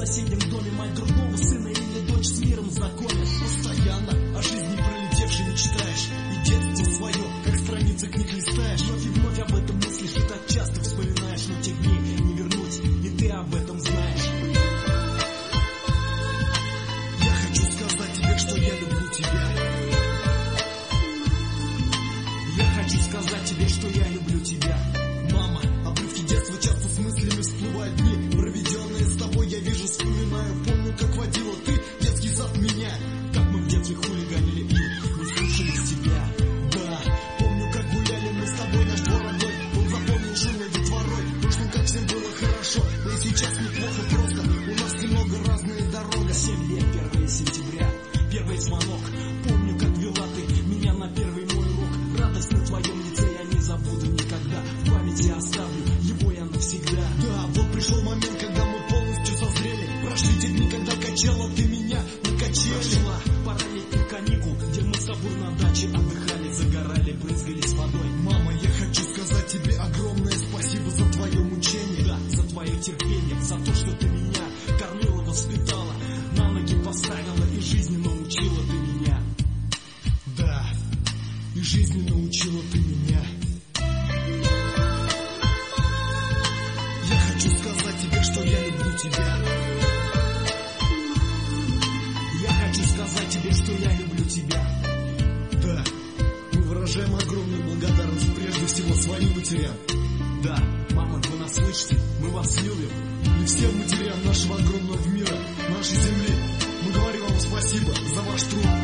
соседнем доме мать другого сына или дочь с миром знакомят. Постоянно о жизни пролетевшей мечтаешь, и детство свое, как страницы книг листаешь. Вновь и вновь об этом мыслишь и так часто вспоминаешь, но те дни не вернуть, и ты об этом знаешь. Я хочу сказать тебе, что я люблю тебя. Я хочу сказать тебе, что я люблю тебя. Мама, обрывки детства часто с мыслями всплывают дни, проведенные с тобой, я вижу, вспоминаю. Помню, как водила ты детский сад меня, как мы в детстве хулиганили и не слушались тебя. Да, помню, как гуляли мы с тобой, наш двор родной, он заполнен шумной детворой. В прошлом, как всем было хорошо, да и сейчас неплохо просто. У нас немного разные дорога. 7 лет, 1 сентября, первый звонок. Помню, как вела ты меня на первый мой урок. Радость на твоем лице я не забуду никогда. В памяти оставлю его я навсегда. Да, вот пришел момент, когда мы полностью созрели. Прошли те дни, когда качала ты меня на качели. Прошла пара летних каникул, где мы с тобой на даче отдыхали, загорали, брызгались водой. Мама, я хочу сказать тебе огромное спасибо за твое мучение. Да, за твое терпение, за то, что ты меня кормила, воспитала, на ноги поставила и жизни научила ты меня. Да, и жизни научила ты меня. Я хочу сказать тебе, что я люблю тебя. Я хочу сказать тебе, что я люблю тебя. Да, мы выражаем огромную благодарность прежде всего своим матерям. Да, мама, вы нас слышите, мы вас любим. И всем матерям нашего огромного мира, нашей земли. Мы говорим вам спасибо за ваш труд.